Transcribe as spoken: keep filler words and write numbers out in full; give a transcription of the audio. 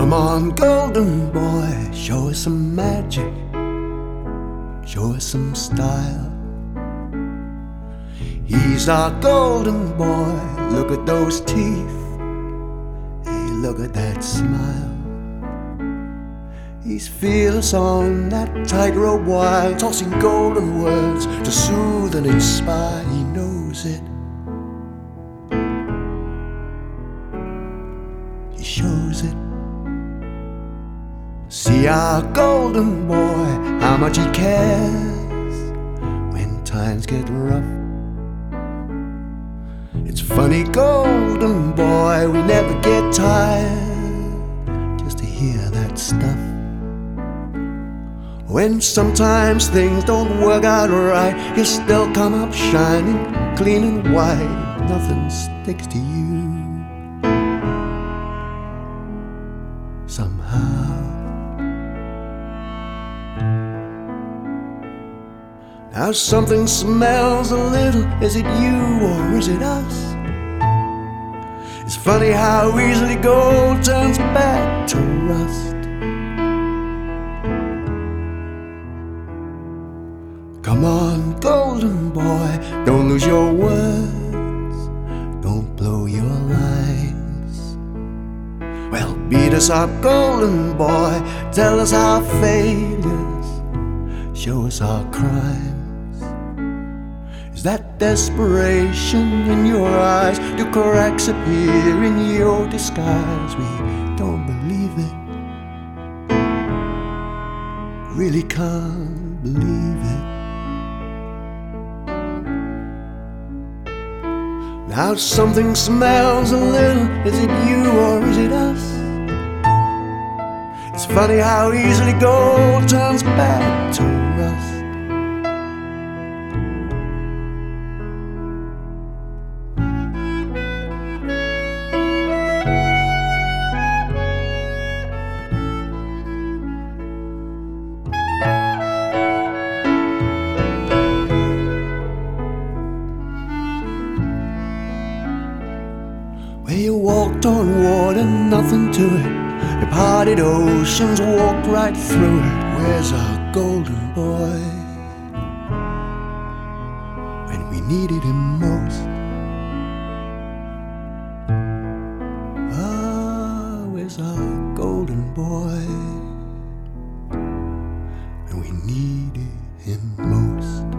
Come on, golden boy, show us some magic, show us some style. He's our golden boy, look at those teeth, hey, look at that smile. He's fearless on that tightrope while tossing golden words to soothe and inspire. He knows it, he shows it. See our golden boy, how much he cares when times get rough. It's funny, golden boy, we never get tired just to hear that stuff. When sometimes things don't work out right, you still come up shining, clean and white. Nothing sticks to you somehow. Now something smells a little, is it you or is it us? It's funny how easily gold turns back to rust. Come on, golden boy, don't lose your words, don't blow your lines. Well, beat us up, golden boy, tell us our failures, show us our crimes. Is that desperation in your eyes? Do cracks appear in your disguise? We don't believe it, really can't believe it. Now something smells a little, is it you or is it us? It's funny how easily gold turns back to rust. Where you walked on water, nothing to it. You parted oceans, walked right through it. Where's our golden boy when we needed him most? Ah, where's our golden boy when we needed him most?